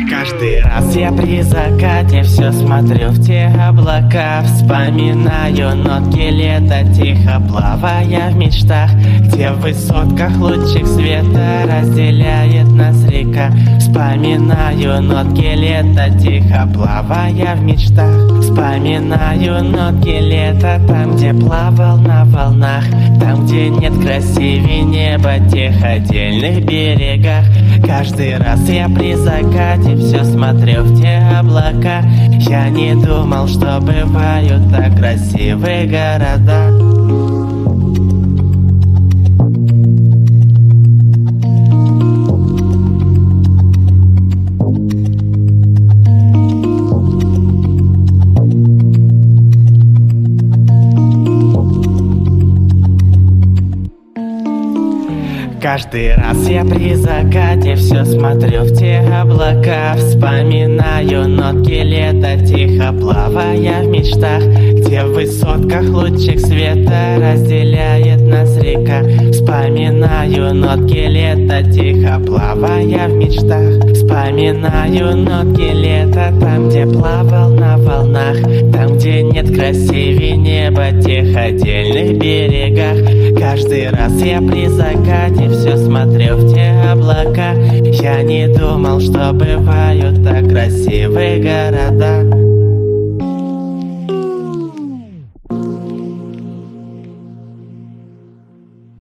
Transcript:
Каждый раз я при закате все смотрю в те облака, вспоминаю нотки лета, тихо плавая в мечтах, где в высотках лучик света разделяет нас река. Вспоминаю нотки лета, тихо плавая в мечтах. Вспоминаю нотки лета, там, где плавал на волнах, там, где нет красивее неба, тех отдельных берегах. Каждый раз я при закате все смотрю в те облака. Я не думал, что бывают так красивые города. Каждый раз я при закате все смотрю в те облака, вспоминаю нотки лета, тихо плавая в мечтах, где в высотках лучик света разделяет нас река. Вспоминаю нотки лета, тихо плавая в мечтах. Вспоминаю нотки лета, там, где плавал на волнах, там, где нет красивее неба, тех отдельных берегах. Каждый раз я при закате все смотрю в те облака. Я не думал, что бывают так красивые города.